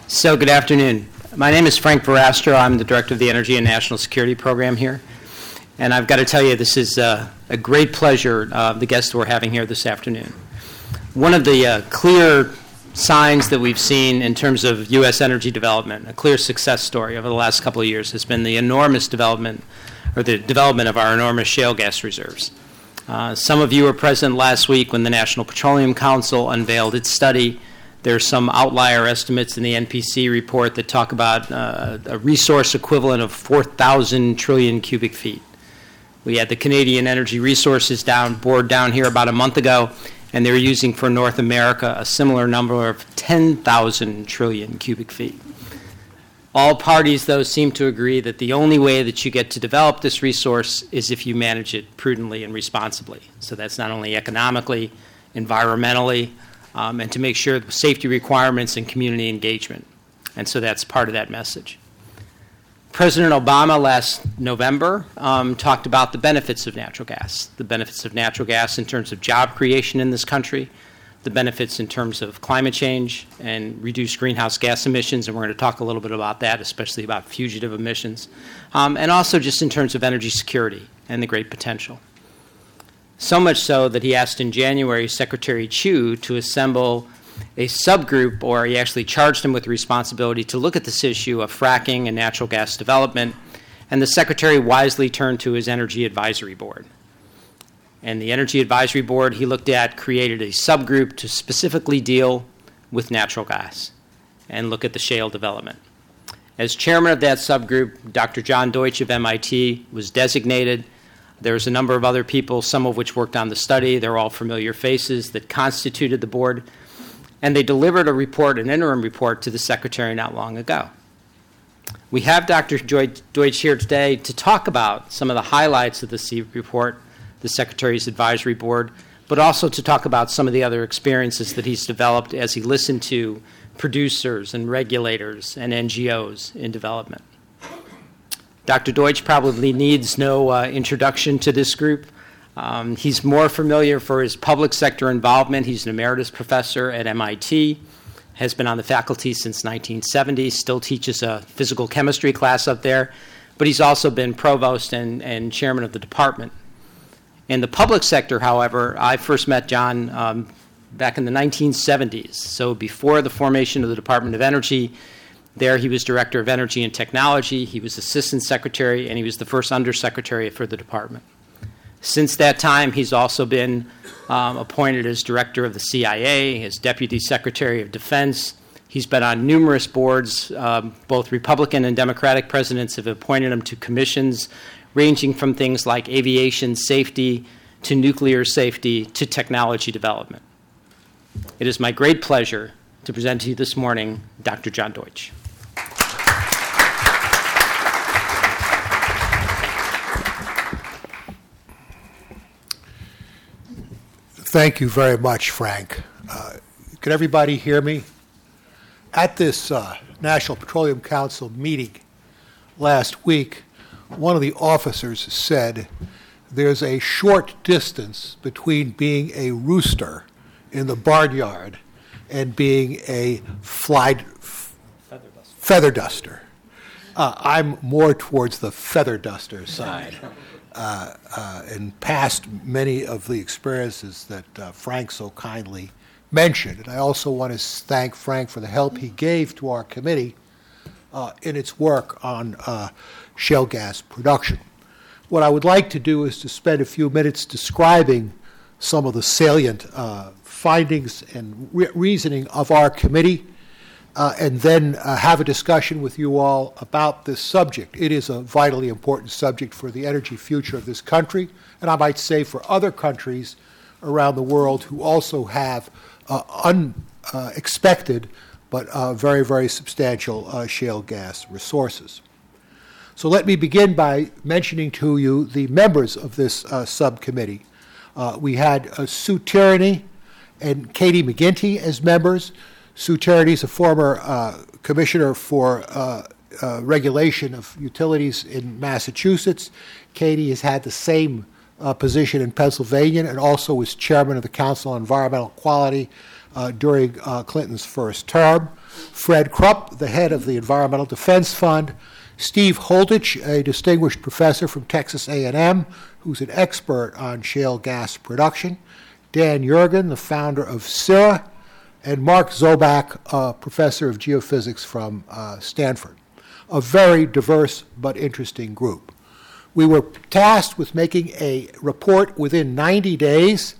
So good afternoon. My name is Frank Verastro. I'm the Director of the Energy and National Security Program here. And I've got to tell you, this is a great pleasure, the guests we're having here this afternoon. One of the clear signs that we've seen in terms of U.S. energy development, a clear success story over the last couple of years, has been the enormous development, or the development of our enormous shale gas reserves. Some of you were present last week when the National Petroleum Council unveiled its study. There's some outlier estimates in the NPC report that talk about a resource equivalent of 4,000 trillion cubic feet. We had the Canadian Energy Resources board down here about a month ago, and they were using for North America a similar number of 10,000 trillion cubic feet. All parties, though, seem to agree that the only way that you get to develop this resource is if you manage it prudently and responsibly. So that's not only economically, environmentally, and to make sure the safety requirements and community engagement. And so that's part of that message. President Obama last November talked about the benefits of natural gas in terms of job creation in this country, the benefits in terms of climate change and reduced greenhouse gas emissions, and we're going to talk a little bit about that, especially about fugitive emissions, and also just in terms of energy security and the great potential. So much so that he asked in January Secretary Chu to assemble a subgroup, or he actually charged him with the responsibility to look at this issue of fracking and natural gas development, and the Secretary wisely turned to his Energy Advisory Board. And the Energy Advisory Board he looked at created a subgroup to specifically deal with natural gas and look at the shale development. As chairman of that subgroup, Dr. John Deutsch of MIT was designated. There's a number of other people, some of which worked on the study. They're all familiar faces that constituted the board. And they delivered a report, an interim report, to the Secretary not long ago. We have Dr. Deutsch here today to talk about some of the highlights of the report, the Secretary's Advisory Board, but also to talk about some of the other experiences that he's developed as he listened to producers and regulators and NGOs in development. Dr. Deutsch probably needs no introduction to this group. He's more familiar for his public sector involvement. He's an emeritus professor at MIT, has been on the faculty since 1970, still teaches a physical chemistry class up there, but he's also been provost and chairman of the department. In the public sector, however, I first met John back in the 1970s, so before the formation of the Department of Energy. There he was Director of Energy and Technology, he was Assistant Secretary, and he was the first Undersecretary for the department. Since that time, he's also been appointed as Director of the CIA, as Deputy Secretary of Defense. He's been on numerous boards. Both Republican and Democratic presidents have appointed him to commissions ranging from things like aviation safety to nuclear safety to technology development. It is my great pleasure to present to you this morning Dr. John Deutsch. Thank you very much, Frank. Could everybody hear me? At this National Petroleum Council meeting last week, one of the officers said there's a short distance between being a rooster in the barnyard and being a feather duster. I'm more towards the feather duster side. And past many of the experiences that Frank so kindly mentioned. And I also want to thank Frank for the help he gave to our committee in its work on shale gas production. What I would like to do is to spend a few minutes describing some of the salient findings and reasoning of our committee, and then have a discussion with you all about this subject. It is a vitally important subject for the energy future of this country, and I might say for other countries around the world who also have unexpected but very, very substantial shale gas resources. So let me begin by mentioning to you the members of this subcommittee. We had Sue Tierney and Katie McGinty as members. Sue Tierney is a former commissioner for regulation of utilities in Massachusetts. Katie has had the same position in Pennsylvania and also was chairman of the Council on Environmental Quality during Clinton's first term. Fred Krupp, the head of the Environmental Defense Fund, Steve Holditch, a distinguished professor from Texas A&M, who's an expert on shale gas production, Dan Yergin, the founder of CIRA, and Mark Zoback, a professor of geophysics from Stanford. A very diverse but interesting group. We were tasked with making a report within 90 days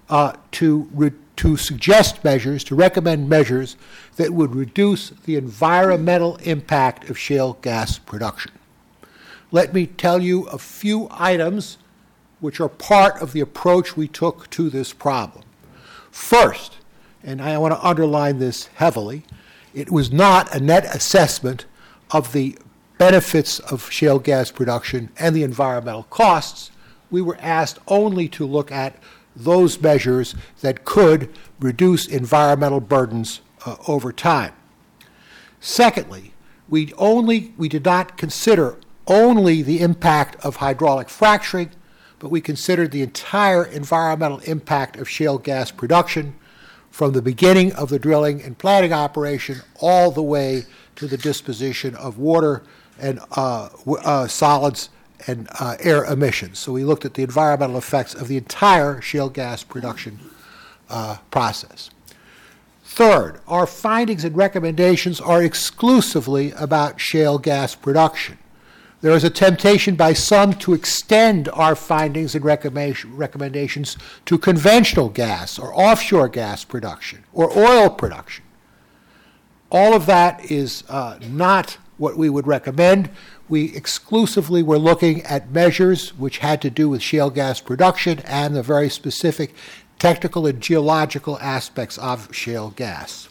to suggest measures, to recommend measures that would reduce the environmental impact of shale gas production. Let me tell you a few items which are part of the approach we took to this problem. First, and I want to underline this heavily, it was not a net assessment of the benefits of shale gas production and the environmental costs. We were asked only to look at those measures that could reduce environmental burdens over time. Secondly, we did not consider only the impact of hydraulic fracturing, but we considered the entire environmental impact of shale gas production from the beginning of the drilling and planning operation all the way to the disposition of water and solids and air emissions. So we looked at the environmental effects of the entire shale gas production process. Third, our findings and recommendations are exclusively about shale gas production. There is a temptation by some to extend our findings and recommendations to conventional gas or offshore gas production or oil production. All of that is not what we would recommend. We exclusively were looking at measures which had to do with shale gas production and the very specific technical and geological aspects of shale gas.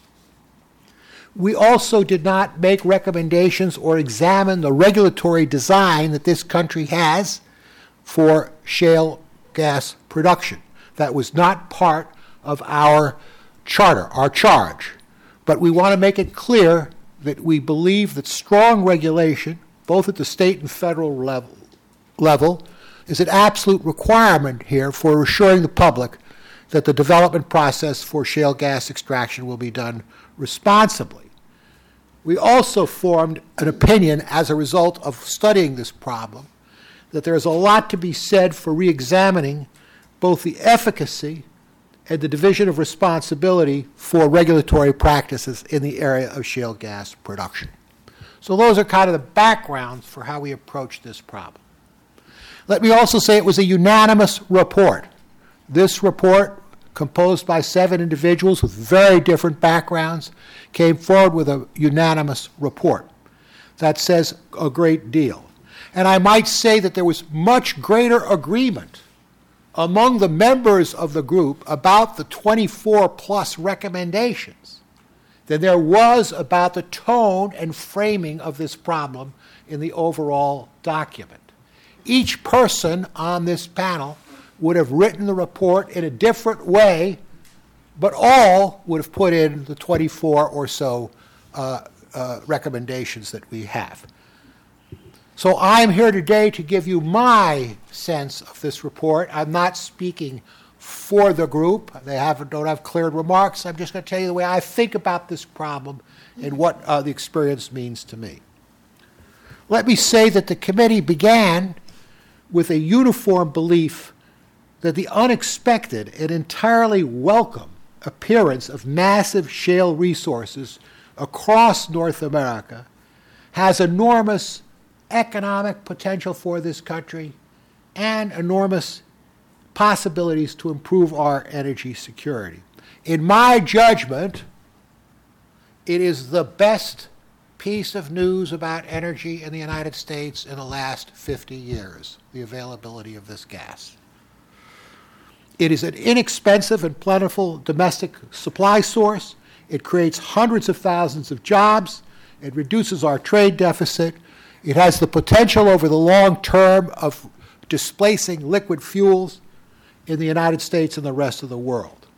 We also did not make recommendations or examine the regulatory design that this country has for shale gas production. That was not part of our charter, our charge. But we want to make it clear that we believe that strong regulation, both at the state and federal level, is an absolute requirement here for assuring the public that the development process for shale gas extraction will be done responsibly. We also formed an opinion as a result of studying this problem that there is a lot to be said for re-examining both the efficacy and the division of responsibility for regulatory practices in the area of shale gas production. So those are kind of the backgrounds for how we approached this problem. Let me also say it was a unanimous report. This report, composed by 7 individuals with very different backgrounds, came forward with a unanimous report. That says a great deal. And I might say that there was much greater agreement among the members of the group about the 24-plus recommendations than there was about the tone and framing of this problem in the overall document. Each person on this panel would have written the report in a different way, but all would have put in the 24 or so recommendations that we have. So I'm here today to give you my sense of this report. I'm not speaking for the group. They don't have cleared remarks. I'm just going to tell you the way I think about this problem and what the experience means to me. Let me say that the committee began with a uniform belief that the unexpected and entirely welcome appearance of massive shale resources across North America has enormous economic potential for this country and enormous possibilities to improve our energy security. In my judgment, it is the best piece of news about energy in the United States in the last 50 years, the availability of this gas. It is an inexpensive and plentiful domestic supply source. It creates hundreds of thousands of jobs. It reduces our trade deficit. It has the potential over the long term of displacing liquid fuels in the United States and the rest of the world.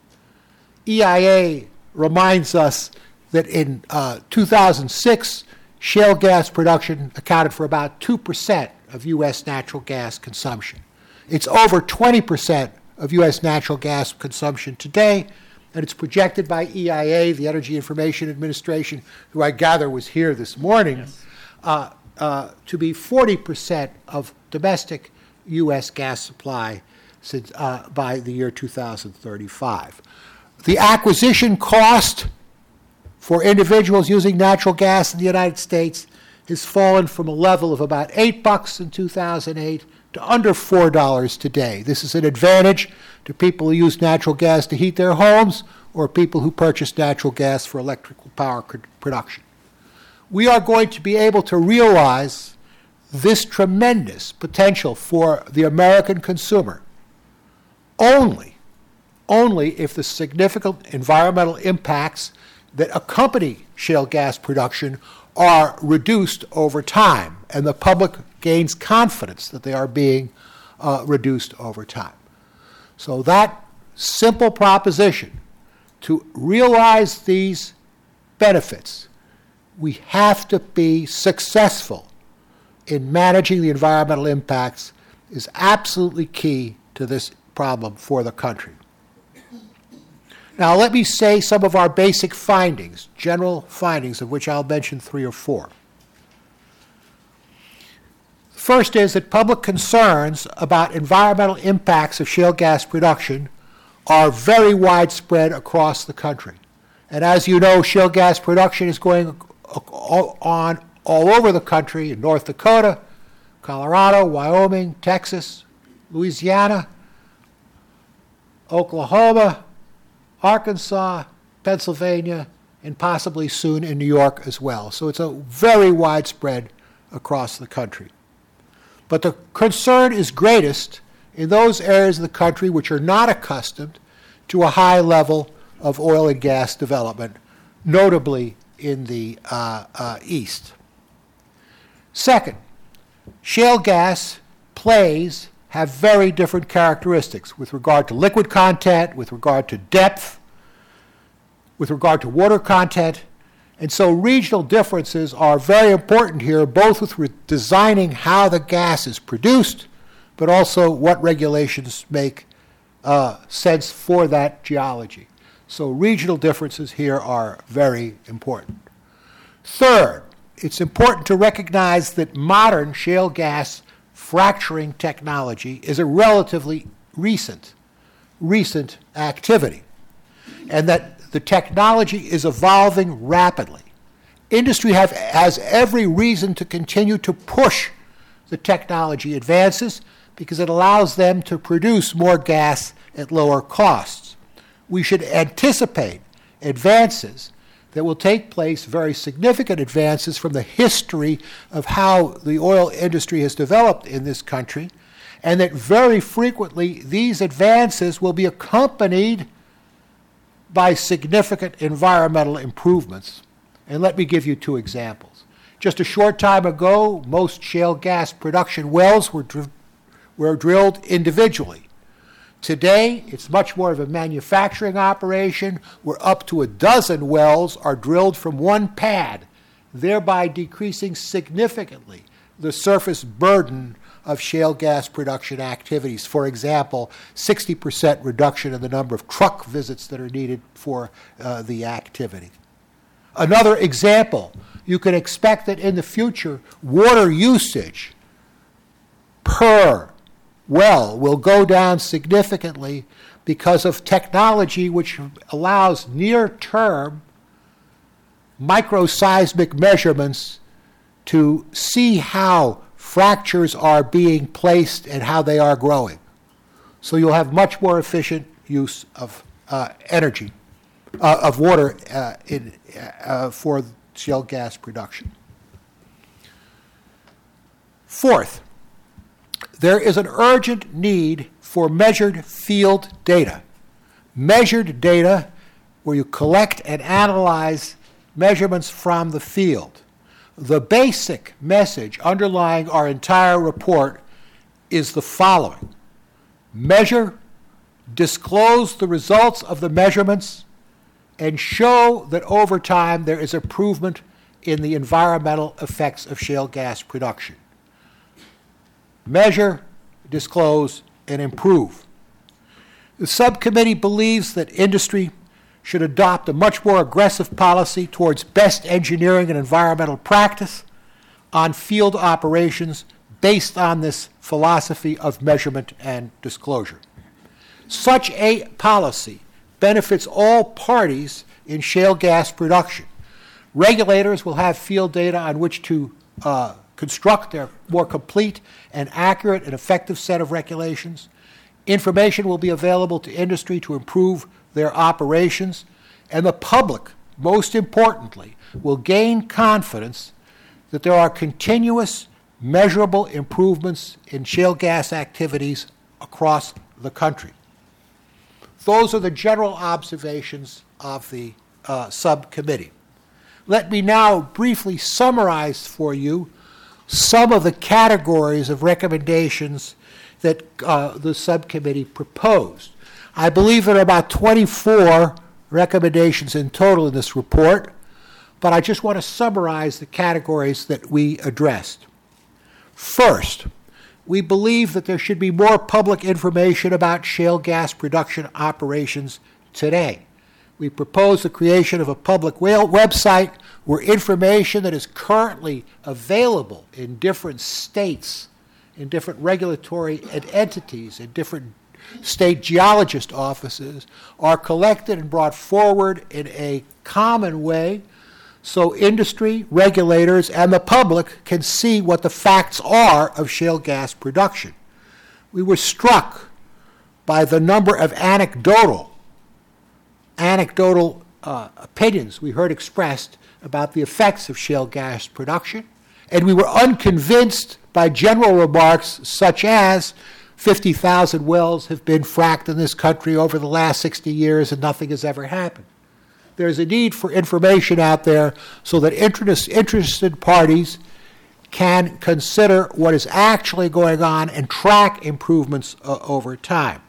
EIA reminds us that in 2006, shale gas production accounted for about 2% of U.S. natural gas consumption. It's over 20% of U.S. natural gas consumption today, and it's projected by EIA, the Energy Information Administration, who I gather was here this morning, to be 40% of domestic U.S. gas supply since, by the year 2035. The acquisition cost for individuals using natural gas in the United States has fallen from a level of about $8 in 2008 to under $4 today. This is an advantage to people who use natural gas to heat their homes or people who purchase natural gas for electrical power production. We are going to be able to realize this tremendous potential for the American consumer only if the significant environmental impacts that accompany shale gas production are reduced over time, and the public gains confidence that they are being reduced over time. So that simple proposition, to realize these benefits, we have to be successful in managing the environmental impacts, is absolutely key to this problem for the country. Now, let me say some of our basic findings, general findings, of which I'll mention 3 or 4. First is that public concerns about environmental impacts of shale gas production are very widespread across the country. And as you know, shale gas production is going on all over the country, in North Dakota, Colorado, Wyoming, Texas, Louisiana, Oklahoma, Arkansas, Pennsylvania, and possibly soon in New York as well. So it's a very widespread across the country. But the concern is greatest in those areas of the country which are not accustomed to a high level of oil and gas development, notably in the East. Second, shale gas plays have very different characteristics with regard to liquid content, with regard to depth, with regard to water content. And so regional differences are very important here, both with designing how the gas is produced, but also what regulations make sense for that geology. So regional differences here are very important. Third, it's important to recognize that modern shale gas fracturing technology is a relatively recent activity, and that the technology is evolving rapidly. Industry has every reason to continue to push the technology advances because it allows them to produce more gas at lower costs. We should anticipate advances that will take place, very significant advances from the history of how the oil industry has developed in this country, and that very frequently these advances will be accompanied by significant environmental improvements. And let me give you 2 examples. Just a short time ago, most shale gas production wells were drilled individually. Today, it's much more of a manufacturing operation where up to 12 wells are drilled from one pad, thereby decreasing significantly the surface burden of shale gas production activities. For example, 60% reduction in the number of truck visits that are needed for the activity. Another example, you can expect that in the future, water usage per well will go down significantly because of technology which allows near-term microseismic measurements to see how fractures are being placed and how they are growing. So you'll have much more efficient use of energy, of water for shale gas production. Fourth, there is an urgent need for measured field data. Measured data where you collect and analyze measurements from the field. The basic message underlying our entire report is the following: measure, disclose the results of the measurements, and show that over time there is improvement in the environmental effects of shale gas production. Measure, disclose, and improve. The subcommittee believes that industry should adopt a much more aggressive policy towards best engineering and environmental practice on field operations based on this philosophy of measurement and disclosure. Such a policy benefits all parties in shale gas production. Regulators will have field data on which to construct their more complete and accurate and effective set of regulations. Information will be available to industry to improve their operations, and the public, most importantly, will gain confidence that there are continuous, measurable improvements in shale gas activities across the country. Those are the general observations of the subcommittee. Let me now briefly summarize for you some of the categories of recommendations that the subcommittee proposed. I believe there are about 24 recommendations in total in this report, but I just want to summarize the categories that we addressed. First, we believe that there should be more public information about shale gas production operations today. We propose the creation of a public website where information that is currently available in different states, in different regulatory entities, in different state geologist offices, are collected and brought forward in a common way so industry, regulators, and the public can see what the facts are of shale gas production. We were struck by the number of anecdotal opinions we heard expressed about the effects of shale gas production, and we were unconvinced by general remarks such as 50,000 wells have been fracked in this country over the last 60 years and nothing has ever happened. There's a need for information out there so that interested parties can consider what is actually going on and track improvements over time.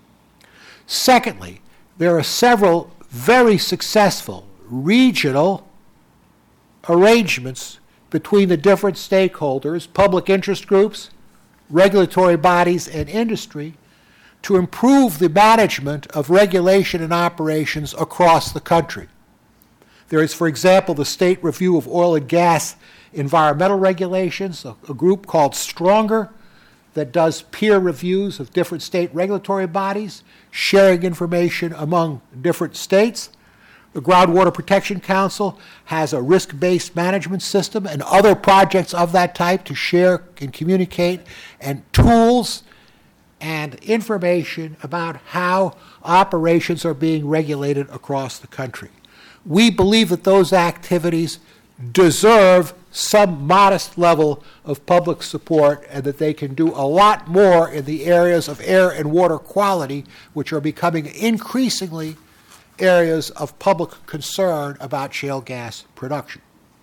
Secondly, there are several very successful regional arrangements between the different stakeholders, public interest groups, regulatory bodies, and industry to improve the management of regulation and operations across the country. There is, for example, the State Review of Oil and Gas Environmental Regulations, a group called Stronger that does peer reviews of different state regulatory bodies, sharing information among different states. The Groundwater Protection Council has a risk-based management system and other projects of that type to share and communicate, and tools and information about how operations are being regulated across the country. We believe that those activities deserve some modest level of public support and that they can do a lot more in the areas of air and water quality, which are becoming increasingly areas of public concern about shale gas production.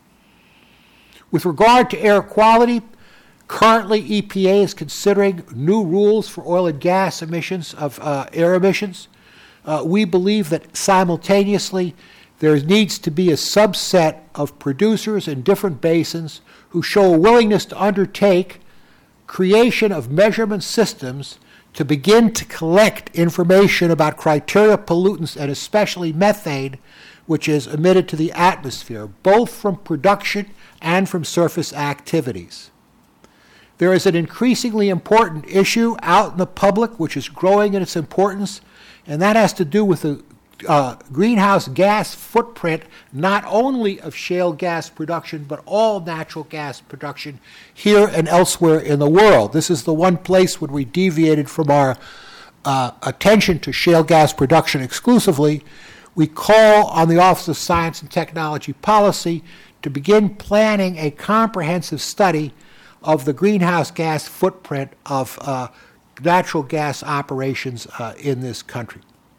With regard to air quality, currently EPA is considering new rules for oil and gas emissions of air emissions. We believe that simultaneously there needs to be a subset of producers in different basins who show a willingness to undertake creation of measurement systems to begin to collect information about criteria pollutants and especially methane, which is emitted to the atmosphere, both from production and from surface activities. There is an increasingly important issue out in the public which is growing in its importance, and that has to do with the greenhouse gas footprint not only of shale gas production but all natural gas production here and elsewhere in the world. This is the one place when we deviated from our attention to shale gas production exclusively. We call on the Office of Science and Technology Policy to begin planning a comprehensive study of the greenhouse gas footprint of natural gas operations in this country.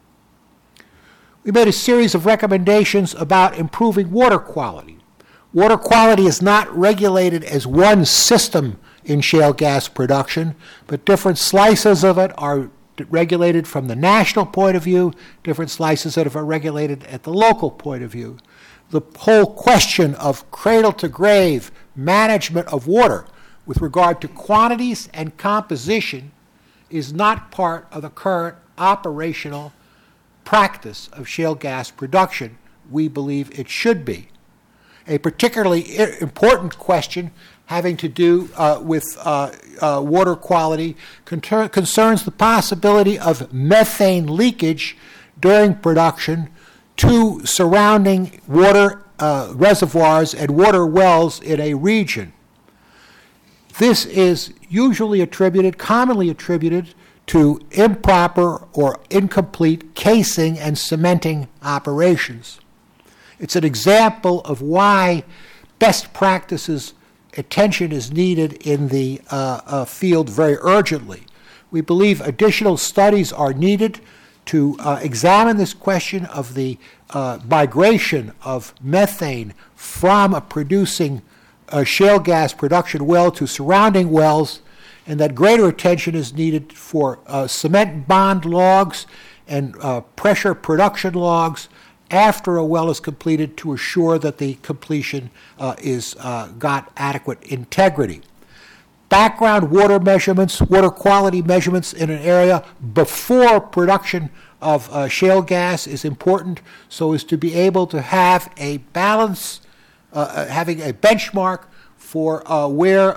We made a series of recommendations about improving water quality. Water quality is not regulated as one system in shale gas production, but different slices of it are regulated from the national point of view, different slices of it are regulated at the local point of view. The whole question of cradle-to-grave management of water with regard to quantities and composition is not part of the current operational practice of shale gas production? We believe it should be. A particularly important question having to do with water quality concerns the possibility of methane leakage during production to surrounding water reservoirs and water wells in a region. This is commonly attributed to improper or incomplete casing and cementing operations. It's an example of why best practices attention is needed in the field very urgently. We believe additional studies are needed to examine this question of the migration of methane from a producing shale gas production well to surrounding wells, and that greater attention is needed for cement bond logs and pressure production logs after a well is completed to assure that the completion is got adequate integrity. Background water measurements, water quality measurements in an area before production of shale gas is important, so as to be able to have a balance, having a benchmark for where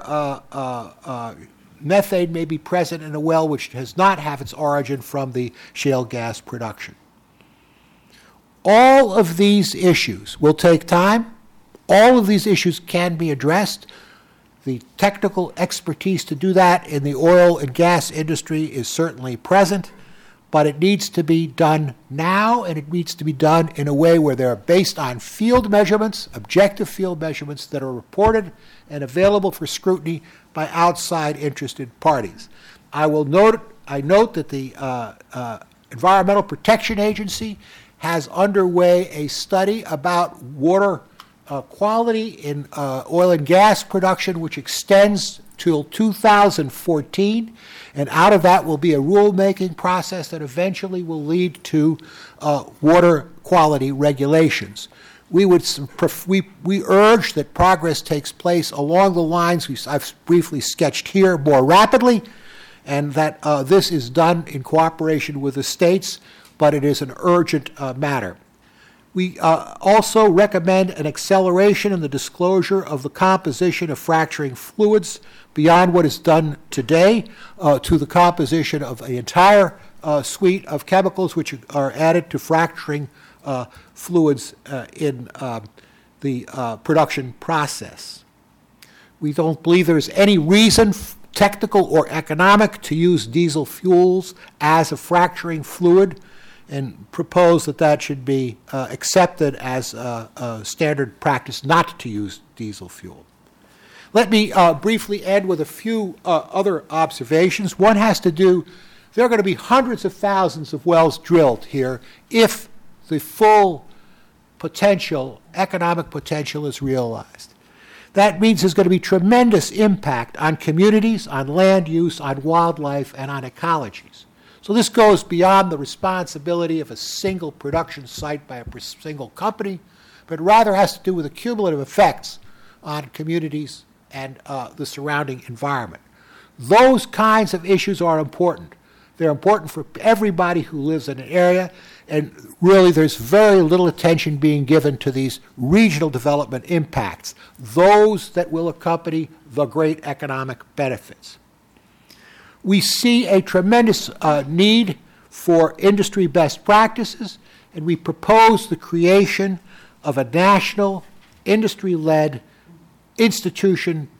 methane may be present in a well which does not have its origin from the shale gas production. All of these issues will take time. All of these issues can be addressed. The technical expertise to do that in the oil and gas industry is certainly present, but it needs to be done now, and it needs to be done in a way where they're based on field measurements, objective field measurements that are reported and available for scrutiny by outside interested parties. I note that the Environmental Protection Agency has underway a study about water quality in oil and gas production, which extends till 2014, and out of that will be a rulemaking process that eventually will lead to water quality regulations. We urge that progress takes place along the lines I've briefly sketched here more rapidly, and that this is done in cooperation with the states, but it is an urgent matter. We also recommend an acceleration in the disclosure of the composition of fracturing fluids beyond what is done today to the composition of the entire suite of chemicals which are added to fracturing fluids in the production process. We don't believe there's any reason, technical or economic, to use diesel fuels as a fracturing fluid, and propose that should be accepted as a standard practice not to use diesel fuel. Let me briefly end with a few other observations. One has to do, there are going to be hundreds of thousands of wells drilled here if the full potential, economic potential, is realized. That means there's going to be tremendous impact on communities, on land use, on wildlife, and on ecologies. So this goes beyond the responsibility of a single production site by a single company, but rather has to do with the cumulative effects on communities and the surrounding environment. Those kinds of issues are important. They're important for everybody who lives in an area, and really there's very little attention being given to these regional development impacts, those that will accompany the great economic benefits. We see a tremendous need for industry best practices, and we propose the creation of a national industry-led institution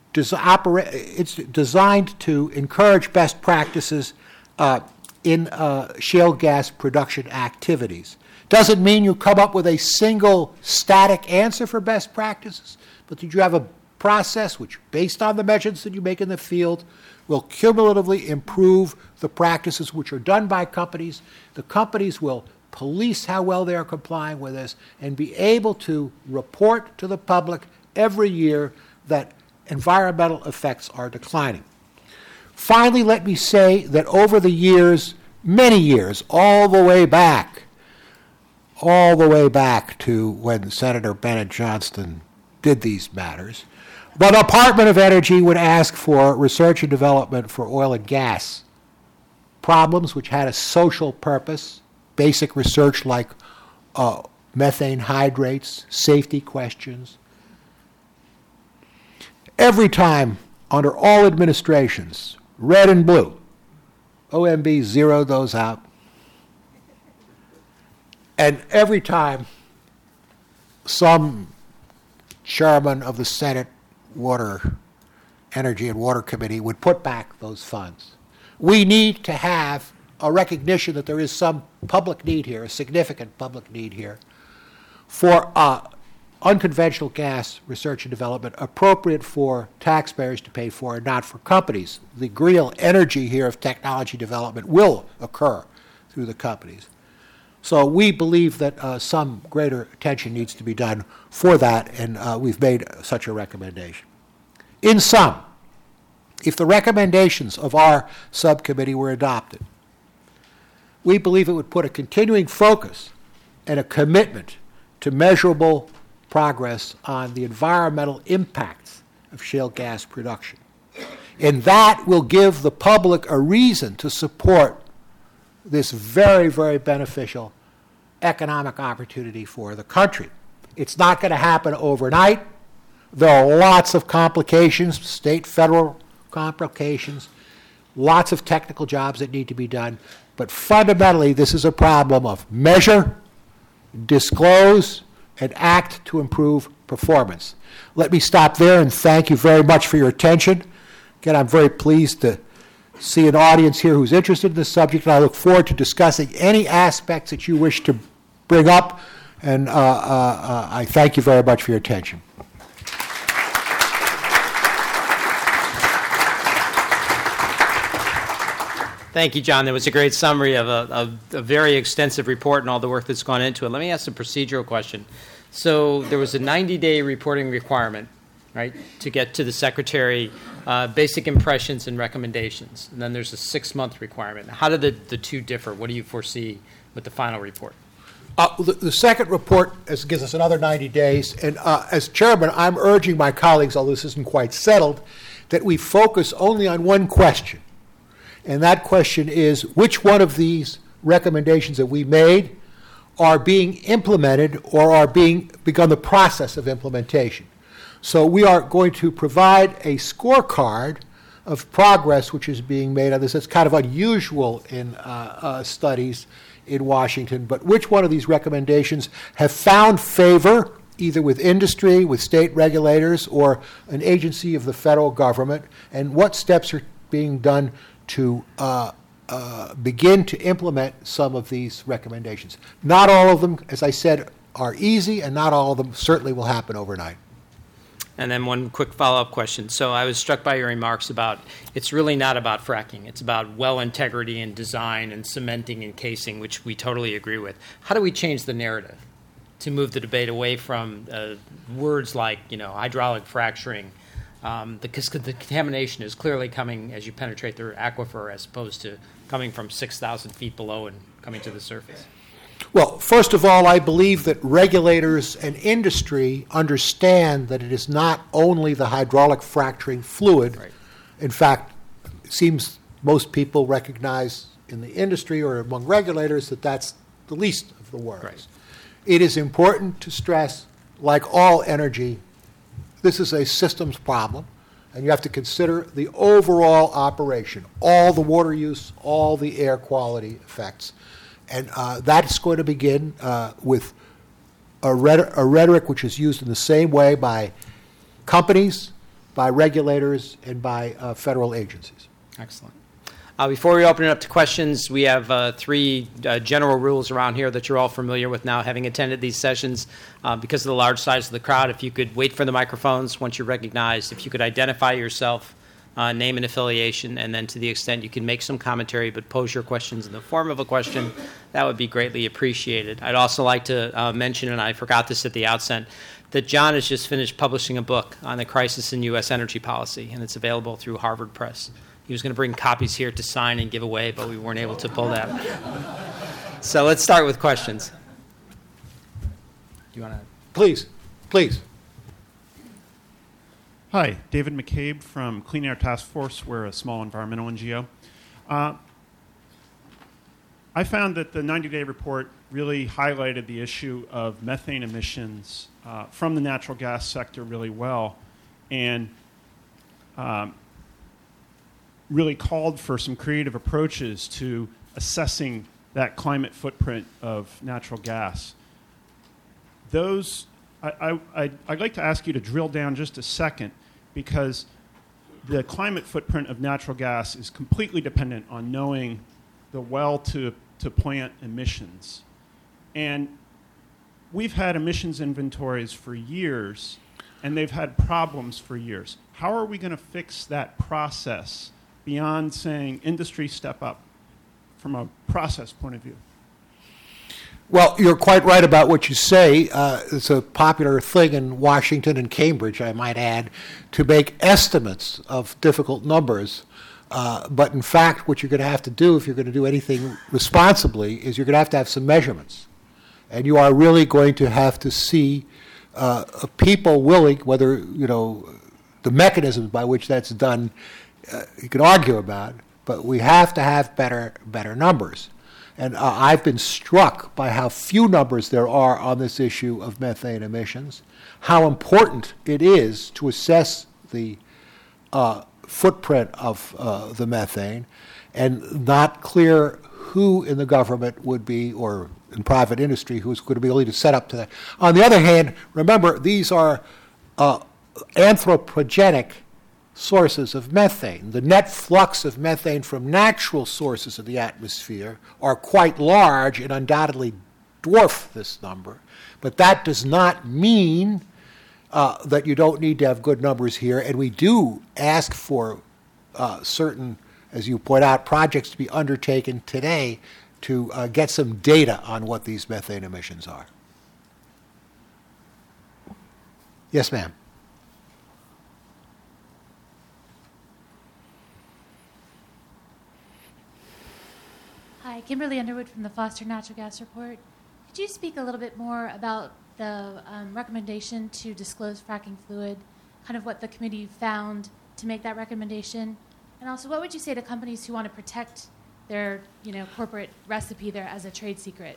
designed to encourage best practices in shale gas production activities. Doesn't mean you come up with a single static answer for best practices, but that you have a process which, based on the measurements that you make in the field, will cumulatively improve the practices which are done by companies. The companies will police how well they are complying with this and be able to report to the public every year that environmental effects are declining. Finally, let me say that over the years, many years, all the way back to when Senator Bennett Johnston did these matters, the Department of Energy would ask for research and development for oil and gas problems which had a social purpose, basic research like methane hydrates, safety questions. Every time, under all administrations, red and blue, OMB zeroed those out. And every time, some chairman of the Senate Energy and Water Committee would put back those funds. We need to have a recognition that there is some public need here, a significant public need here, for unconventional gas research and development appropriate for taxpayers to pay for and not for companies. The real energy here of technology development will occur through the companies. So we believe that some greater attention needs to be done for that, and we've made such a recommendation. In sum, if the recommendations of our subcommittee were adopted, we believe it would put a continuing focus and a commitment to measurable progress on the environmental impacts of shale gas production. And that will give the public a reason to support this very, very beneficial economic opportunity for the country. It's not going to happen overnight. There are lots of complications, state, federal complications, lots of technical jobs that need to be done. But fundamentally, this is a problem of measure, disclose, and act to improve performance. Let me stop there and thank you very much for your attention. Again, I'm very pleased to see an audience here who's interested in this subject, and I look forward to discussing any aspects that you wish to bring up, and I thank you very much for your attention. Thank you, John. That was a great summary of a very extensive report and all the work that's gone into it. Let me ask a procedural question. So there was a 90-day reporting requirement, right, to get to the Secretary basic impressions and recommendations. And then there's a 6-month requirement. How do the two differ? What do you foresee with the final report? The second report gives us another 90 days. And as chairman, I'm urging my colleagues, although this isn't quite settled, that we focus only on one question. And that question is, which one of these recommendations that we made are being implemented or are begun the process of implementation? So we are going to provide a scorecard of progress which is being made on this. It's kind of unusual in studies in Washington, but which one of these recommendations have found favor either with industry, with state regulators, or an agency of the federal government, and what steps are being done to begin to implement some of these recommendations. Not all of them, as I said, are easy, and not all of them certainly will happen overnight. And then one quick follow-up question. So I was struck by your remarks about it's really not about fracking. It's about well integrity and design and cementing and casing, which we totally agree with. How do we change the narrative to move the debate away from words like, hydraulic fracturing? Because the contamination is clearly coming as you penetrate the aquifer as opposed to coming from 6,000 feet below and coming to the surface. Well, first of all, I believe that regulators and industry understand that it is not only the hydraulic fracturing fluid. Right. In fact, it seems most people recognize in the industry or among regulators that that's the least of the worries. Right. It is important to stress, like all energy, this is a systems problem, and you have to consider the overall operation, all the water use, all the air quality effects. And that's going to begin with a rhetoric which is used in the same way by companies, by regulators, and by federal agencies. Excellent. Before we open it up to questions, we have 3 general rules around here that you're all familiar with now, having attended these sessions. Because of the large size of the crowd, if you could wait for the microphones once you're recognized, if you could identify yourself, name and affiliation, and then to the extent you can make some commentary but pose your questions in the form of a question, that would be greatly appreciated. I'd also like to mention, and I forgot this at the outset, that John has just finished publishing a book on the crisis in U.S. energy policy, and it's available through Harvard Press. He was going to bring copies here to sign and give away, but we weren't able to pull that. So let's start with questions. Do you want to? Please. Hi, David McCabe from Clean Air Task Force. We're a small environmental NGO. I I found that the 90-day report really highlighted the issue of methane emissions from the natural gas sector really well, and really called for some creative approaches to assessing that climate footprint of natural gas. Those, I'd like to ask you to drill down just a second, because the climate footprint of natural gas is completely dependent on knowing the well-to-plant emissions. And we've had emissions inventories for years, and they've had problems for years. How are we going to fix that process beyond saying industry step up from a process point of view? Well, you're quite right about what you say. It's a popular thing in Washington and Cambridge, I might add, to make estimates of difficult numbers. But in fact, what you're going to have to do if you're going to do anything responsibly is you're going to have some measurements. And you are really going to have to see people willing, whether, the mechanisms by which that's done, you can argue about, but we have to have better numbers. And I've been struck by how few numbers there are on this issue of methane emissions, how important it is to assess the footprint of the methane, and not clear who in the government would be, or in private industry, who's going to be willing to set up to that. On the other hand, remember, these are anthropogenic sources of methane. The net flux of methane from natural sources of the atmosphere are quite large and undoubtedly dwarf this number. But that does not mean that you don't need to have good numbers here. And we do ask for certain, as you point out, projects to be undertaken today to get some data on what these methane emissions are. Yes, ma'am. Hi, Kimberly Underwood from the Foster Natural Gas Report. Could you speak a little bit more about the recommendation to disclose fracking fluid, kind of what the committee found to make that recommendation? And also, what would you say to companies who want to protect their corporate recipe there as a trade secret?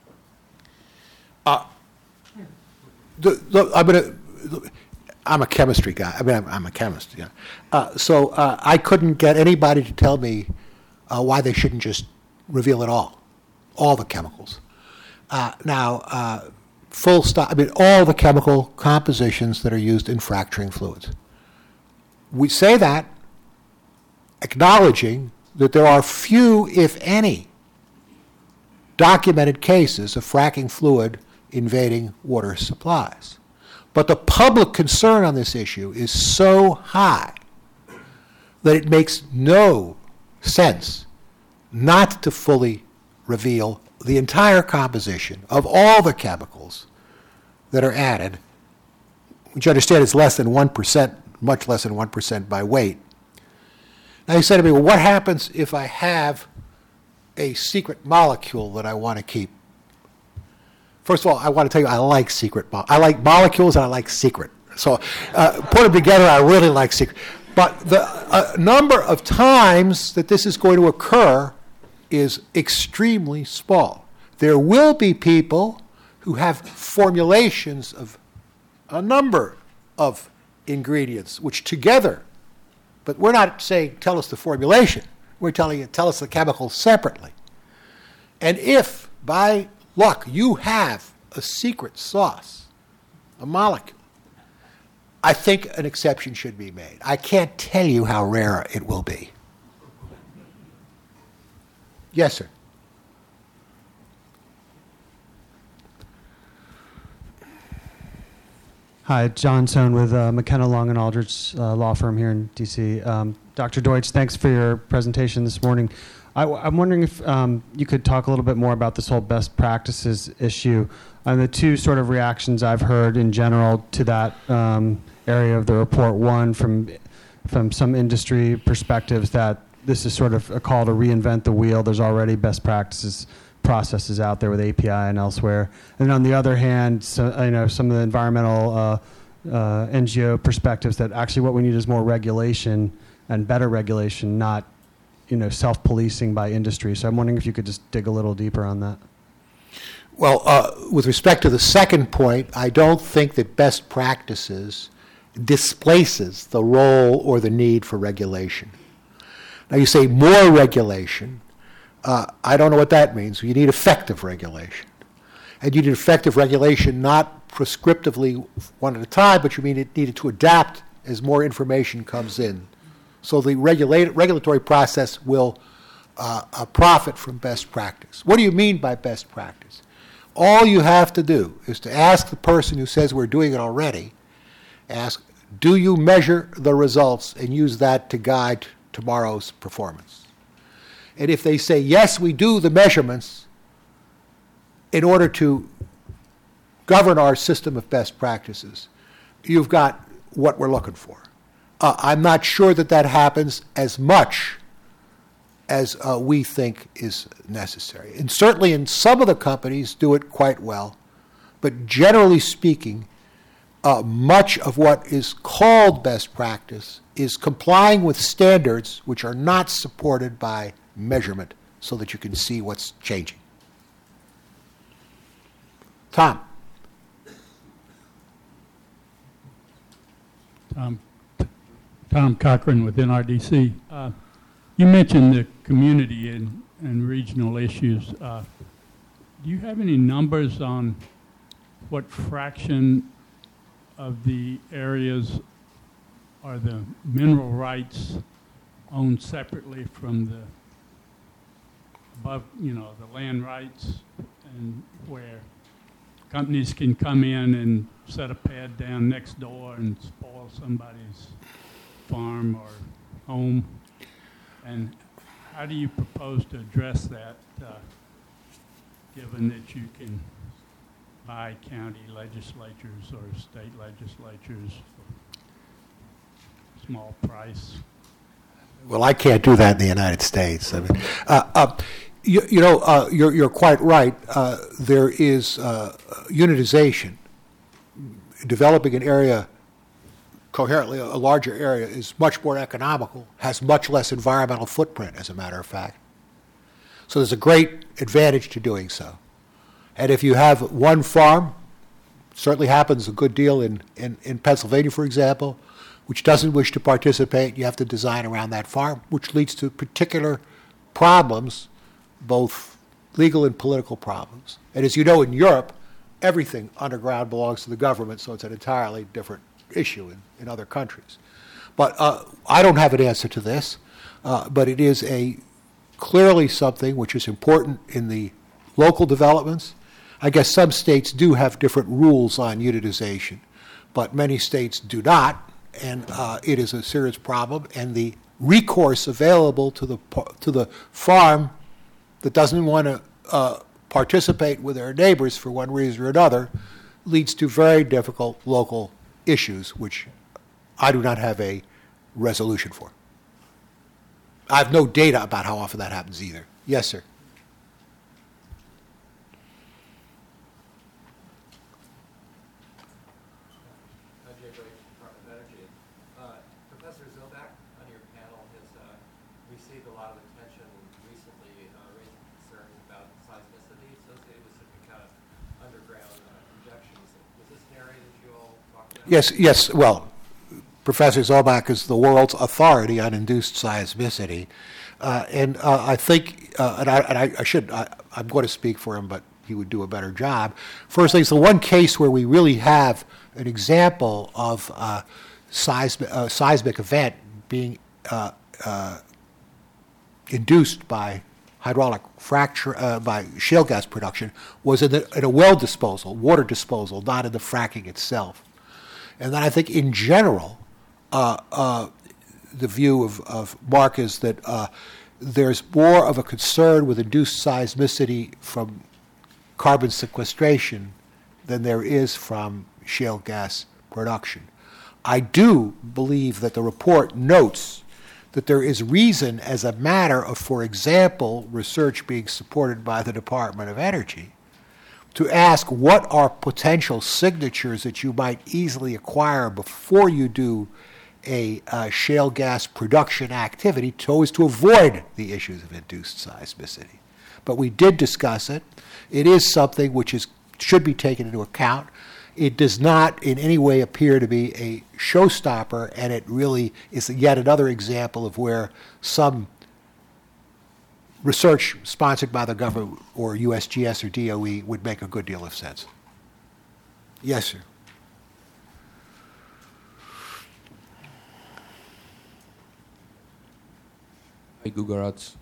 I'm a chemistry guy. I'm a chemist. Yeah. So I couldn't get anybody to tell me why they shouldn't just reveal it all the chemicals. Now, full stop. All the chemical compositions that are used in fracturing fluids. We say that acknowledging that there are few, if any, documented cases of fracking fluid invading water supplies. But the public concern on this issue is so high that it makes no sense not to fully reveal the entire composition of all the chemicals that are added, which you understand is less than 1%, much less than 1% by weight. Now, he said to me, well, what happens if I have a secret molecule that I want to keep? First of all, I want to tell you I like I like molecules and I like secret. So put them together, I really like secret. But the number of times that this is going to occur is extremely small. There will be people who have formulations of a number of ingredients, which together, but we're not saying tell us the formulation. We're telling you tell us the chemicals separately. And if, by luck, you have a secret sauce, a molecule, I think an exception should be made. I can't tell you how rare it will be. Yes, sir. Hi, John Sohn with McKenna Long and Aldrich law firm here in D.C. Dr. Deutsch, thanks for your presentation this morning. I'm wondering if you could talk a little bit more about this whole best practices issue and the two sort of reactions I've heard in general to that area of the report. One, from some industry perspectives, that this is sort of a call to reinvent the wheel. There's already best practices processes out there with API and elsewhere. And on the other hand, some of the environmental NGO perspectives that actually what we need is more regulation and better regulation, not self-policing by industry. So I'm wondering if you could just dig a little deeper on that. Well, with respect to the second point, I don't think that best practices displaces the role or the need for regulation. Now, you say more regulation. I don't know what that means. You need effective regulation. And you need effective regulation not prescriptively one at a time, but you mean it needed to adapt as more information comes in. So the regulatory process will profit from best practice. What do you mean by best practice? All you have to do is to ask the person who says we're doing it already, ask, do you measure the results and use that to guide tomorrow's performance? And if they say, yes, we do the measurements in order to govern our system of best practices, you've got what we're looking for. I'm not sure that that happens as much as we think is necessary. And certainly in some of the companies do it quite well, but generally speaking, much of what is called best practice is complying with standards which are not supported by measurement so that you can see what's changing. Tom. Tom Cochran with NRDC. You mentioned the community and regional issues. Do you have any numbers on what fraction of the areas are the mineral rights owned separately from the above, the land rights, and where companies can come in and set a pad down next door and spoil somebody's farm or home? And how do you propose to address that, given that you can buy county legislatures or state legislatures for small price? Well, I can't do that in the United States. I mean, you're quite right. There is unitization. Developing an area coherently, a larger area, is much more economical, has much less environmental footprint, as a matter of fact. So there's a great advantage to doing so. And if you have one farm, certainly happens a good deal in Pennsylvania, for example, which doesn't wish to participate, you have to design around that farm, which leads to particular problems, both legal and political problems. And as you know, in Europe, everything underground belongs to the government, so it's an entirely different issue in other countries. But I don't have an answer to this, but it is clearly something which is important in the local developments. I guess some states do have different rules on unitization, but many states do not, and it is a serious problem. And the recourse available to the farm that doesn't want to participate with their neighbors for one reason or another leads to very difficult local issues, which I do not have a resolution for. I have no data about how often that happens either. Yes, sir. Department of Energy. Professor Zobak on your panel has received a lot of attention recently, raising concerns about seismicity associated with certain kind of underground injections. Was this an area that you all talked about? Yes. Well, Professor Zobak is the world's authority on induced seismicity, and I think, I'm going to speak for him, but he would do a better job. First thing, it's the one case where we really have an example of seismic event being induced by hydraulic fracture, by shale gas production, was in a well disposal, water disposal, not in the fracking itself. And then I think in general, the view of Mark is that there's more of a concern with induced seismicity from carbon sequestration than there is from shale gas production. I do believe that the report notes that there is reason as a matter of, for example, research being supported by the Department of Energy, to ask what are potential signatures that you might easily acquire before you do a shale gas production activity so as to avoid the issues of induced seismicity. But we did discuss it. It is something which should be taken into account. It does not in any way appear to be a showstopper, and it really is yet another example of where some research sponsored by the government or USGS or DOE would make a good deal of sense. Yes, sir. Hi, Gugarats.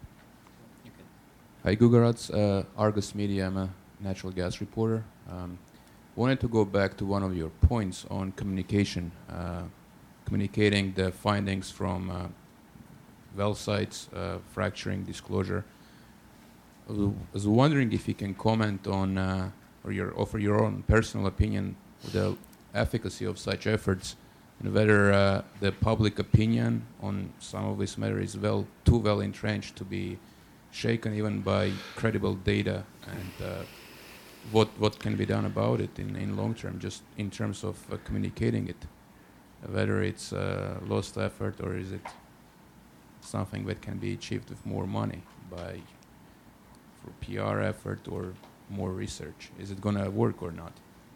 Hi, Gugarats. Argus Media. I'm a natural gas reporter. Wanted to go back to one of your points on communication, communicating the findings from well sites, fracturing, disclosure. I was wondering if you can comment on or offer your own personal opinion of the efficacy of such efforts, and whether the public opinion on some of this matter is too well entrenched to be shaken even by credible data, and what can be done about it in long term, just in terms of communicating it, whether it's lost effort or is it something that can be achieved with more money for PR effort or more research. Is it going to work or not?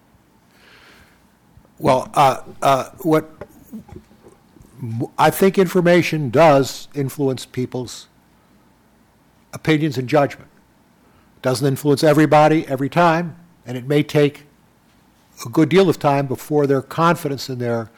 Well, what I think information does influence people's opinions and judgment. It doesn't influence everybody every time, and it may take a good deal of time before their confidence in their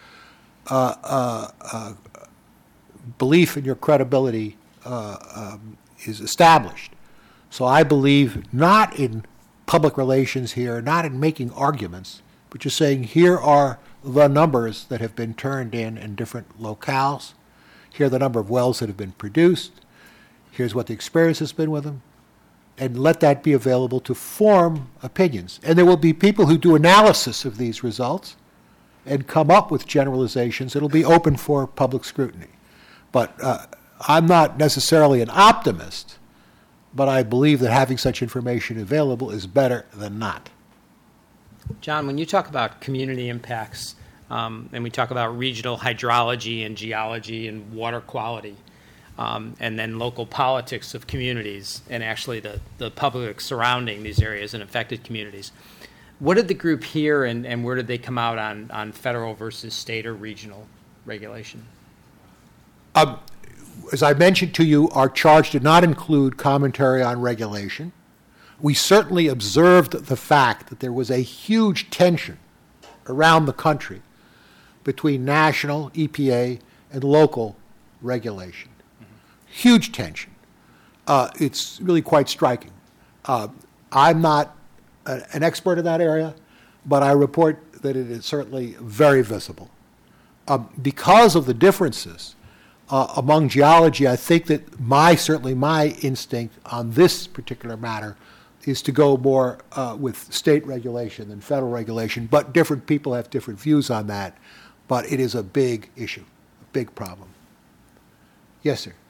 belief in your credibility is established. So I believe not in public relations here, not in making arguments, but just saying here are the numbers that have been turned in different locales. Here are the number of wells that have been produced. Here's what the experience has been with them. And let that be available to form opinions. And there will be people who do analysis of these results and come up with generalizations. It'll be open for public scrutiny. But I'm not necessarily an optimist, but I believe that having such information available is better than not. John, when you talk about community impacts, and we talk about regional hydrology and geology and water quality, and then local politics of communities and actually the public surrounding these areas and affected communities, what did the group hear, and where did they come out on federal versus state or regional regulation? As I mentioned to you, our charge did not include commentary on regulation. We certainly observed the fact that there was a huge tension around the country between national, EPA, and local regulation. Huge tension. It's really quite striking. I'm not an expert in that area, but I report that it is certainly very visible. Because of the differences among geology, I think that certainly my instinct on this particular matter is to go more with state regulation than federal regulation, but different people have different views on that. But it is a big issue, a big problem. Yes, sir.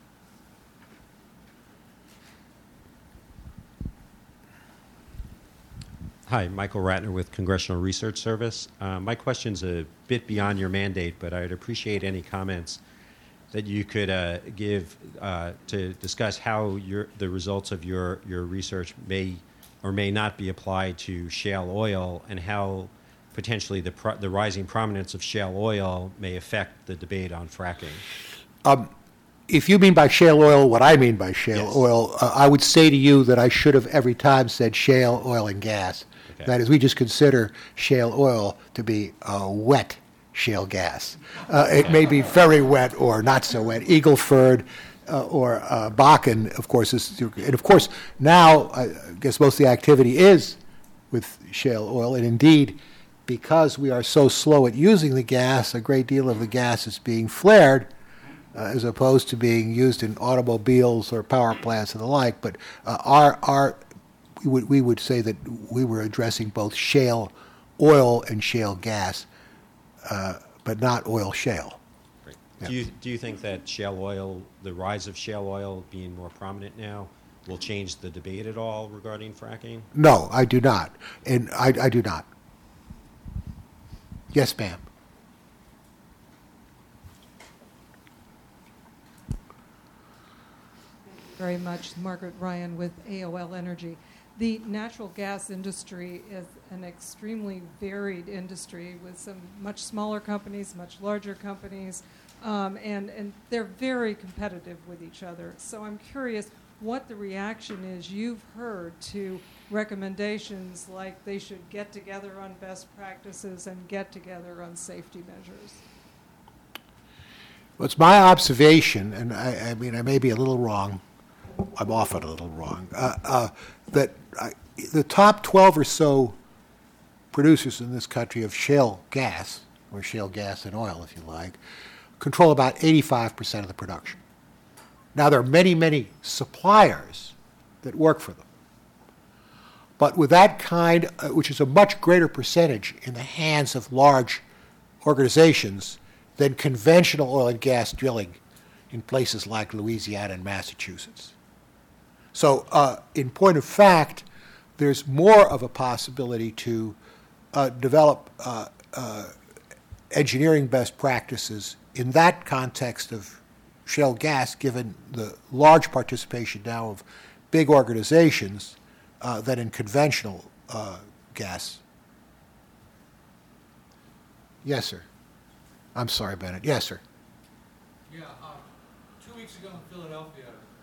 Hi, Michael Ratner with Congressional Research Service. My question's a bit beyond your mandate, but I'd appreciate any comments that you could give to discuss how the results of your research may or may not be applied to shale oil, and how potentially the rising prominence of shale oil may affect the debate on fracking. If you mean by shale oil what I mean by shale Yes. oil, I would say to you that I should have every time said shale oil and gas. Okay. That is, we just consider shale oil to be wet shale gas. It may be very wet or not so wet. Eagle Ford or Bakken, of course, and of course now I guess most of the activity is with shale oil, and indeed, because we are so slow at using the gas, a great deal of the gas is being flared as opposed to being used in automobiles or power plants and the like. But we would say that we were addressing both shale oil and shale gas, but not oil shale. Great. Yeah. Do you think that shale oil, the rise of shale oil being more prominent now, will change the debate at all regarding fracking? No, I do not. And I do not. Yes, ma'am. very much. Margaret Ryan with AOL Energy. The natural gas industry is an extremely varied industry with some much smaller companies, much larger companies, and they're very competitive with each other. So I'm curious what the reaction is you've heard to recommendations like they should get together on best practices and get together on safety measures. Well, it's my observation, and I mean, I may be a little wrong, I'm often a little wrong, that the top 12 or so producers in this country of shale gas, or shale gas and oil, if you like, control about 85% of the production. Now, there are many, many suppliers that work for them. But with that kind, which is a much greater percentage in the hands of large organizations than conventional oil and gas drilling in places like Louisiana and Massachusetts. So, in point of fact, there's more of a possibility to develop engineering best practices in that context of shale gas, given the large participation now of big organizations than in conventional gas. Yes, sir. I'm sorry, Bennett. Yes, sir. Yeah, 2 weeks ago in Philadelphia,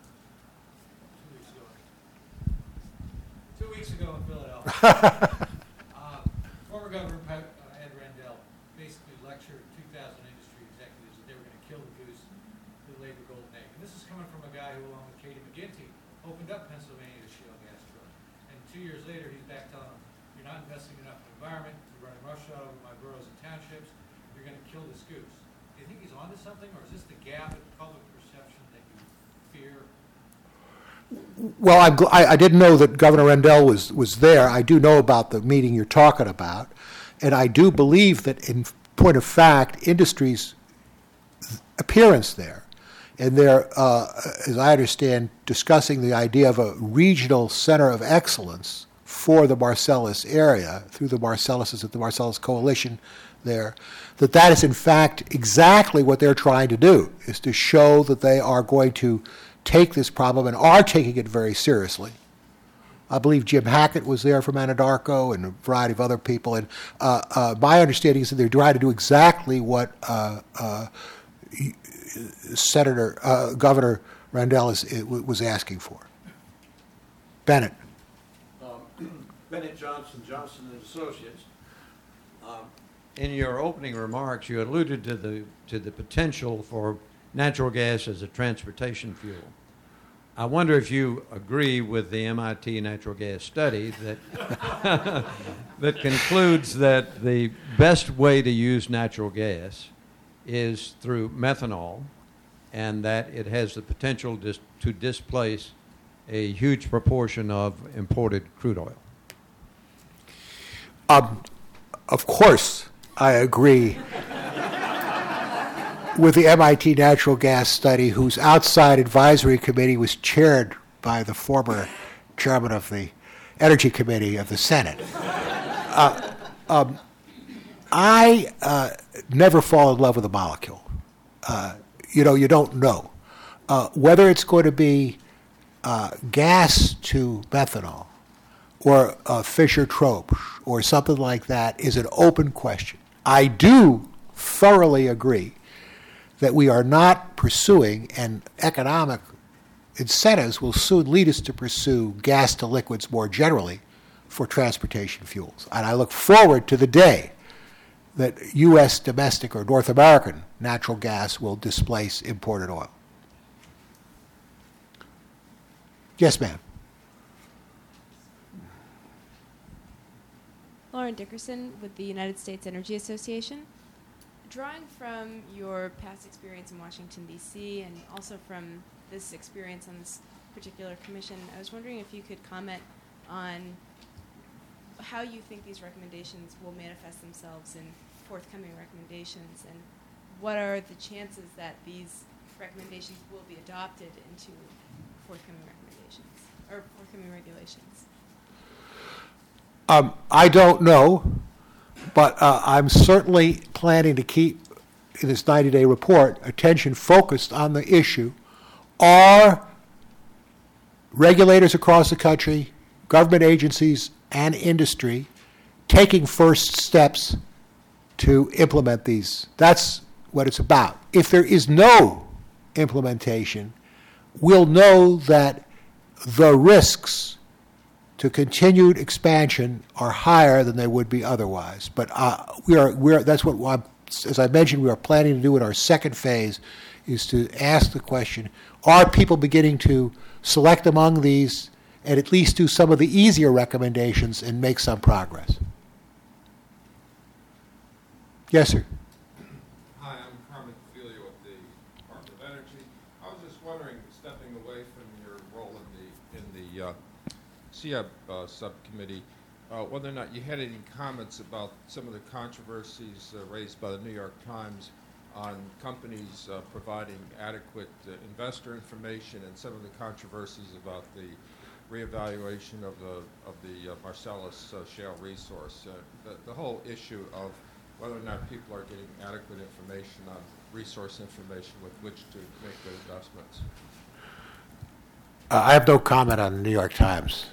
former Governor Ed Rendell basically lectured 2,000 industry executives that they were going to kill the goose, the labor golden egg. And this is coming from a guy who, along with Katie McGinty, opened up Pennsylvania to shale gas drilling. And 2 years later, he's back telling them, you're not investing enough in the environment, you're running roughshod over my boroughs and townships, you're going to kill this goose. Do you think he's onto something, or is this the gap in public perception that you fear? Well, I didn't know that Governor Rendell was there. I do know about the meeting you're talking about, and I do believe that, in point of fact, industry's appearance there, and they're, as I understand, discussing the idea of a regional center of excellence for the Marcellus area through the Marcelluses at the Marcellus Coalition there, that is in fact exactly what they're trying to do, is to show that they are going to take this problem and are taking it very seriously. I believe Jim Hackett was there from Anadarko and a variety of other people. And my understanding is that they're trying to do exactly what Governor Rendell was asking for. Bennett. Bennett Johnson, Johnson and Associates. In your opening remarks, you alluded to the potential for natural gas as a transportation fuel. I wonder if you agree with the MIT natural gas study that that concludes that the best way to use natural gas is through methanol, and that it has the potential to displace a huge proportion of imported crude oil. Of course, I agree with the MIT natural gas study, whose outside advisory committee was chaired by the former chairman of the Energy Committee of the Senate. I never fall in love with a molecule. You don't know. Whether it's going to be gas to methanol or Fischer-Tropsch or something like that is an open question. I do thoroughly agree that we are not pursuing, and economic incentives will soon lead us to pursue gas to liquids more generally for transportation fuels. And I look forward to the day that U.S. domestic or North American natural gas will displace imported oil. Yes, ma'am. Lauren Dickerson with the United States Energy Association. Drawing from your past experience in Washington, D.C., and also from this experience on this particular commission, I was wondering if you could comment on how you think these recommendations will manifest themselves in forthcoming recommendations, and what are the chances that these recommendations will be adopted into forthcoming recommendations or forthcoming regulations? I don't know, but I'm certainly planning to keep, in this 90-day report, attention focused on the issue. Are regulators across the country, government agencies, and industry taking first steps to implement these. That's what it's about. If there is no implementation, we'll know that the risks to continued expansion are higher than they would be otherwise. But that's what, as I mentioned, we are planning to do in our second phase, is to ask the question, are people beginning to select among these and at least do some of the easier recommendations and make some progress? Yes, sir. Hi, I'm Carmen Filio with the Department of Energy. I was just wondering, stepping away from your role in the CEOB subcommittee, whether or not you had any comments about some of the controversies raised by the New York Times on companies providing adequate investor information, and some of the controversies about the reevaluation of the Marcellus shale resource. The whole issue of whether or not people are getting adequate information on resource information with which to make their investments. I have no comment on the New York Times.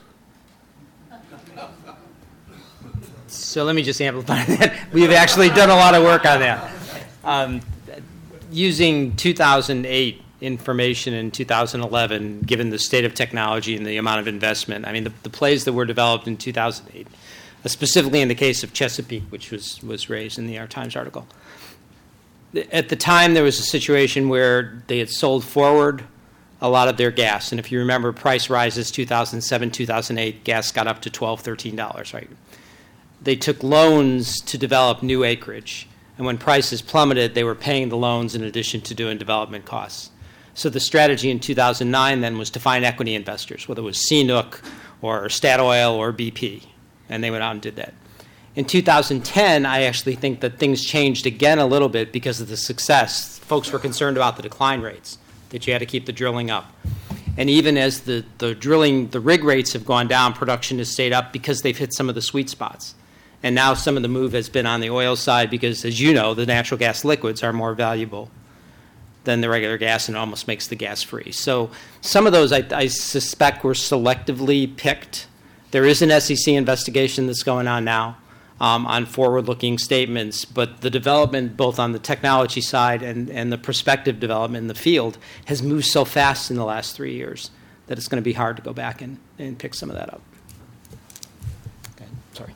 So let me just amplify that. We've actually done a lot of work on that. Using 2008 information in 2011, given the state of technology and the amount of investment, I mean, the plays that were developed in 2008, specifically in the case of Chesapeake, which was raised in the New York Times article. At the time, there was a situation where they had sold forward a lot of their gas. And if you remember, price rises 2007, 2008, gas got up to $12, $13, right? They took loans to develop new acreage. And when prices plummeted, they were paying the loans in addition to doing development costs. So the strategy in 2009 then was to find equity investors, whether it was CNOOC or Statoil or BP. And they went out and did that. In 2010, I actually think that things changed again a little bit because of the success. Folks were concerned about the decline rates, that you had to keep the drilling up. And even as the rig rates have gone down, production has stayed up because they've hit some of the sweet spots. And now some of the move has been on the oil side because, as you know, the natural gas liquids are more valuable than the regular gas, and it almost makes the gas free. So some of those I suspect were selectively picked. There is an SEC investigation that's going on now on forward-looking statements, but the development both on the technology side and the prospective development in the field has moved so fast in the last 3 years that it's going to be hard to go back and pick some of that up. Okay, sorry.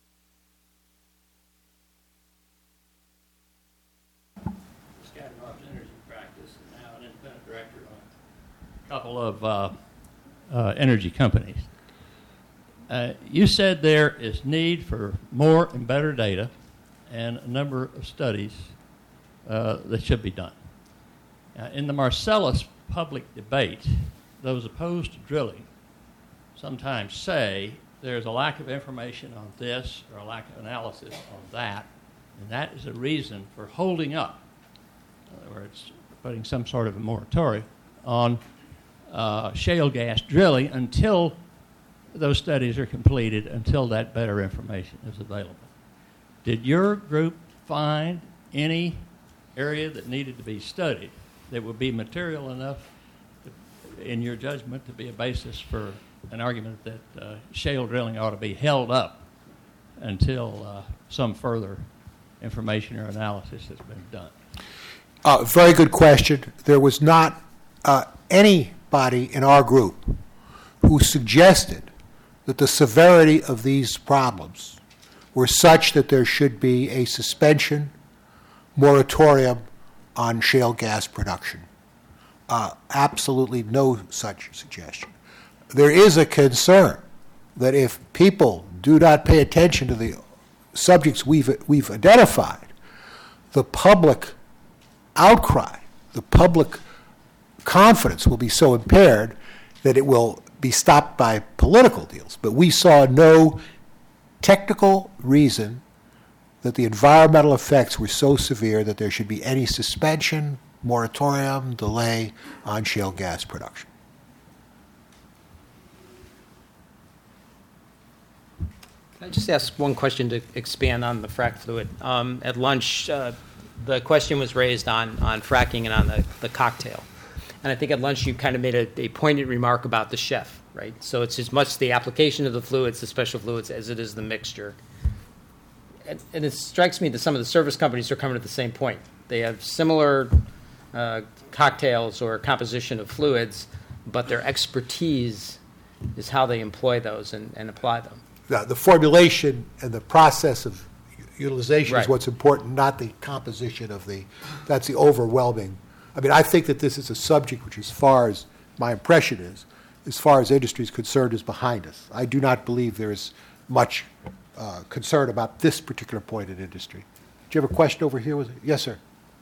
Scott Robb's energy practice, and now an independent director on a couple of energy companies. You said there is need for more and better data and a number of studies that should be done. In the Marcellus public debate, those opposed to drilling sometimes say there's a lack of information on this or a lack of analysis on that, and that is a reason for holding up, in other words, putting some sort of a moratorium on shale gas drilling until those studies are completed, until that better information is available. Did your group find any area that needed to be studied that would be material enough, in your judgment, to be a basis for an argument that shale drilling ought to be held up until some further information or analysis has been done? Very good question. There was not anybody in our group who suggested that the severity of these problems were such that there should be a suspension, moratorium on shale gas production. Absolutely no such suggestion. There is a concern that if people do not pay attention to the subjects we've identified, the public outcry, the public confidence will be so impaired that it will be stopped by political deals. But we saw no technical reason that the environmental effects were so severe that there should be any suspension, moratorium, delay on shale gas production. Can I just ask one question to expand on the frac fluid? At lunch, the question was raised on fracking and on the cocktail. And I think at lunch you kind of made a poignant remark about the chef, right? So it's as much the application of the fluids, the special fluids, as it is the mixture. And it strikes me that some of the service companies are coming to the same point. They have similar cocktails or composition of fluids, but their expertise is how they employ those and apply them. The formulation and the process of utilization is Right. what's important, not the composition of that's the overwhelming. I mean, I think that this is a subject which, as far as my impression is, as far as industry is concerned, is behind us. I do not believe there is much concern about this particular point in industry. Do you have a question over here? Yes, sir.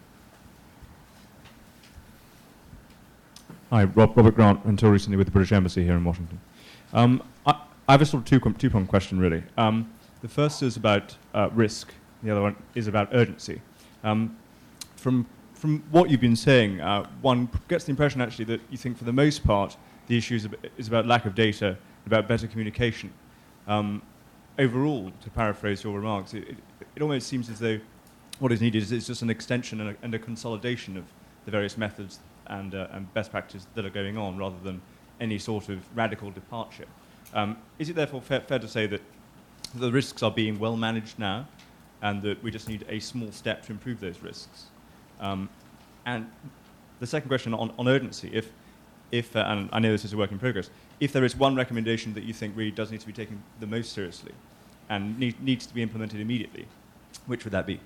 Hi, Robert Grant, until recently with the British Embassy here in Washington. I have a sort of two-pronged question, really. The first is about risk. The other one is about urgency. From what you've been saying, one gets the impression, actually, that you think, for the most part, the issue is about lack of data, about better communication. Overall, to paraphrase your remarks, it almost seems as though what is needed is just an extension and a consolidation of the various methods and best practices that are going on, rather than any sort of radical departure. Is it therefore fair to say that the risks are being well managed now, and that we just need a small step to improve those risks? And the second question on urgency, if and I know this is a work in progress, if there is one recommendation that you think really does need to be taken the most seriously and needs to be implemented immediately, which would that be?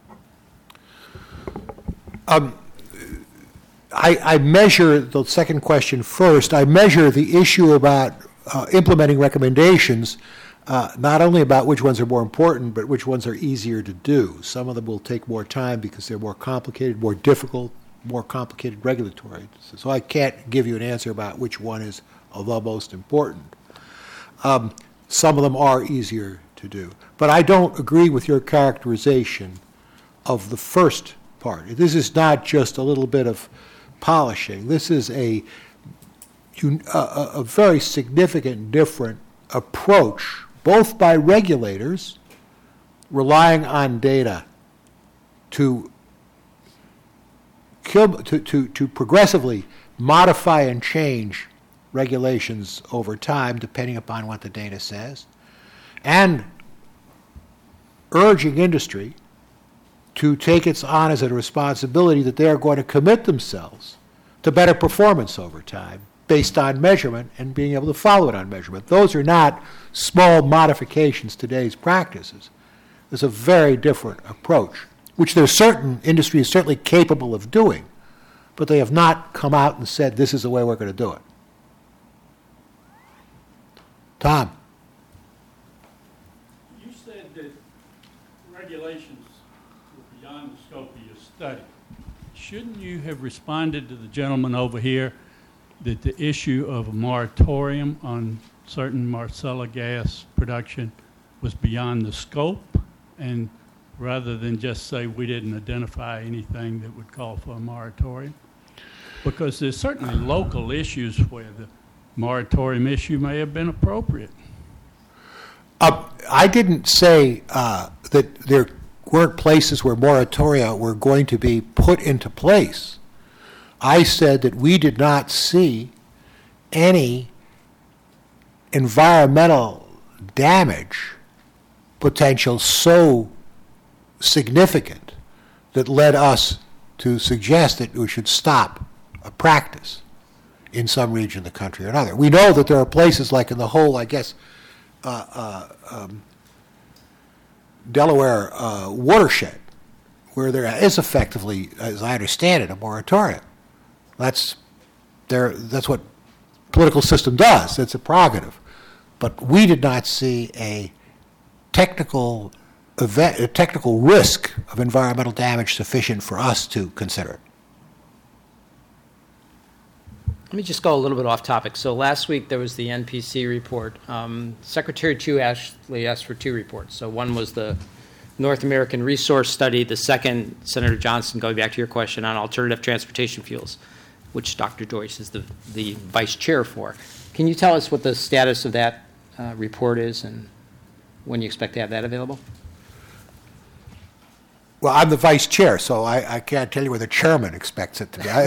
I measure the second question first. I measure the issue about implementing recommendations, not only about which ones are more important, but which ones are easier to do. Some of them will take more time because they're more complicated, more difficult, more complicated regulatory. So I can't give you an answer about which one is the most important. Some of them are easier to do. But I don't agree with your characterization of the first part. This is not just a little bit of polishing. This is a very significant different approach, both by regulators relying on data to progressively modify and change regulations over time, depending upon what the data says, and urging industry to take it on as a responsibility that they are going to commit themselves to better performance over time based on measurement and being able to follow it on measurement. Those are not small modifications to today's practices. There's a very different approach, which there's certain industries certainly capable of doing, but they have not come out and said, this is the way we're going to do it. Tom. You said that regulations were beyond the scope of your study. Shouldn't you have responded to the gentleman over here that the issue of a moratorium on certain Marcellus gas production was beyond the scope, and rather than just say we didn't identify anything that would call for a moratorium? Because there's certainly local issues where the moratorium issue may have been appropriate. I didn't say that there weren't places where moratoria were going to be put into place. I said that we did not see any environmental damage potential so significant that led us to suggest that we should stop a practice in some region of the country or another. We know that there are places like in the whole, I guess, Delaware watershed where there is effectively, as I understand it, a moratorium. That's what political system does. It's a prerogative. But we did not see a technical risk of environmental damage sufficient for us to consider it. Let me just go a little bit off topic. So last week there was the NPC report. Secretary Chu actually asked for two reports. So one was the North American Resource Study. The second, Senator Johnson, going back to your question on alternative transportation fuels, which Dr. Joyce is the vice chair for. Can you tell us what the status of that report is and when you expect to have that available? Well, I'm the vice chair, so I can't tell you where the chairman expects it to be.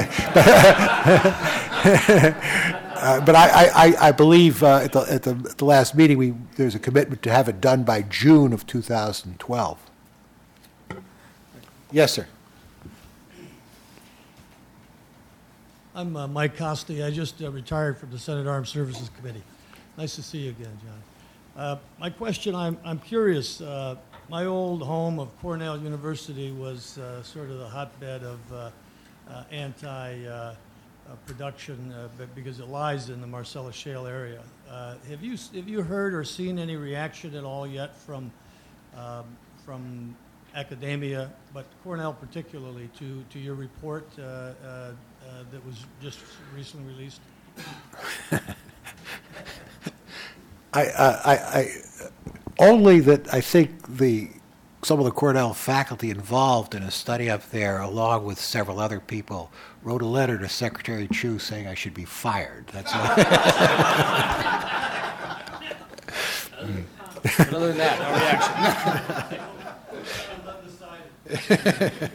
But I believe at the last meeting there's a commitment to have it done by June of 2012. Yes, sir. I'm Mike Costi. I just retired from the Senate Armed Services Committee. Nice to see you again, John. My question, I'm curious. My old home of Cornell University was sort of the hotbed of anti-production because it lies in the Marcellus Shale area. Have you heard or seen any reaction at all yet from academia, but Cornell particularly, to your report that was just recently released? Only that I think some of the Cornell faculty involved in a study up there, along with several other people, wrote a letter to Secretary Chu saying I should be fired. That's all. Other than that, no reaction.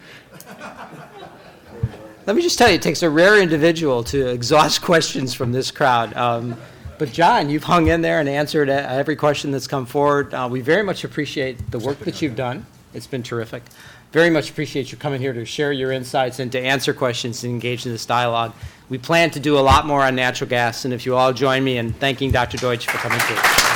Let me just tell you, it takes a rare individual to exhaust questions from this crowd. But John, you've hung in there and answered every question that's come forward. We very much appreciate the work that you've done. It's been terrific. Very much appreciate you coming here to share your insights and to answer questions and engage in this dialogue. We plan to do a lot more on natural gas, and if you all join me in thanking Dr. Deutsch for coming through.